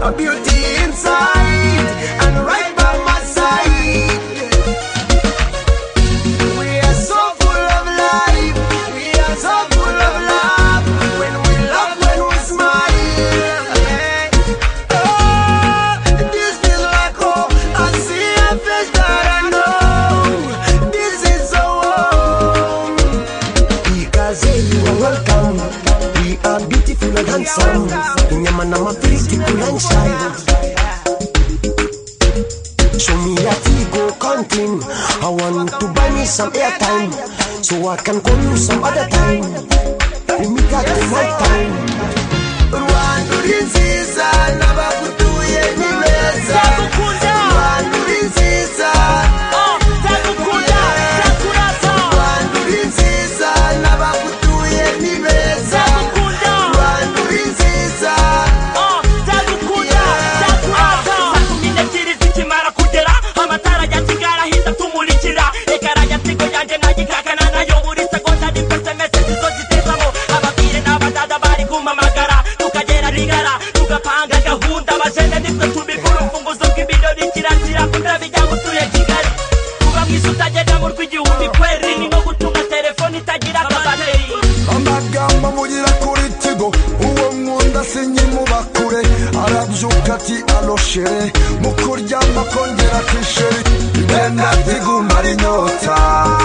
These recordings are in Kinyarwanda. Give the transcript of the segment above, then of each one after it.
a beauty inside, and right by my side. We are so full of life, we are so full of love. When we laugh, when we smile, oh, this feels like home. I see a face that I know. This is so warm. Because you are welcome. We are beautiful and handsome. Inyamana mapiriti kulanshine. Show me a Tigo counting. I want to buy me some airtime, so I can call you some other time. We meet at the right time. Rwanda nziza nabakutuye nimeza. Rwanda nziza, Ndagukunda ndakurata. Rwanda nziza nabakutuye nimeza. Rwanda nziza, Ndagukunda ndakurata. Sakumine kiri zikimara kugera, amatara ya Kigali ahita tumurikira. Ekara ya Tigo yanjye nagikakana nayo buri segonda ni SMS zizo zitezamo. Ababwire n'abadada bari kumamagara, tukagera rigara, tugapanga gahunda. Abajene nitwe tubikora urufunguzo rw'ibirori, kirazira kunda bijya gutuye Kigali. Kuba mwiza utagenda mu rw'igihumbi kweri, ni nko gutunga telefone itagira akabateri. amagambo mugira kuri Tigo, uwo nkunda sinyimubakure. Arabyuka ati aloshere, mukuryama kongera kisheri. Ngenda tigumara inyota,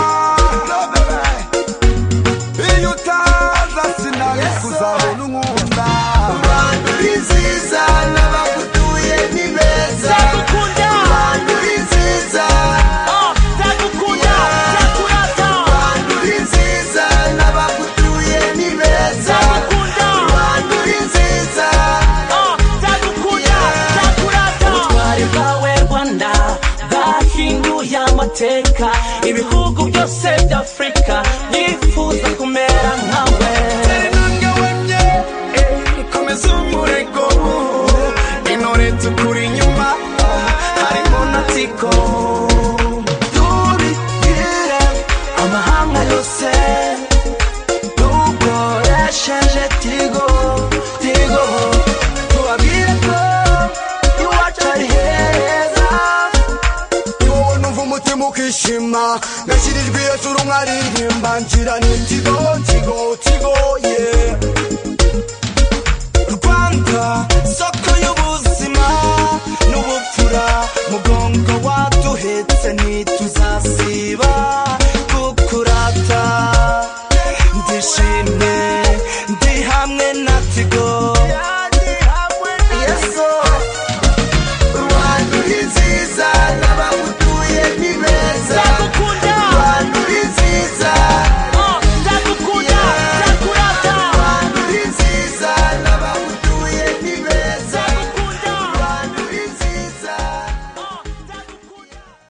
iyo utaza sinari kuzabona unkunda. Rwanda nziza nabakutuye ni beza. Ndagukunda Rwanda nziza, ndagukunda ndakurata. Rwanda nziza nabakutuye ni beza. Ndagukunda Rwanda nziza, ndagukunda ndakurata. Ubutwari bwawe Rwanda bwahinduye amateka. Ibihugu byose by'Afrika byifuza kumera nkawe. nange komeza umurego. Intore tukuri inyuma, harimo na Tigo. Tubibwire amahanga yose, dukoresheje Tigo. Tubabwire ko iwacu ari heza. Wowe numva umutima ukishima, nashyirijwe hejuru nkaririmba ngira ni Tigo, yeah.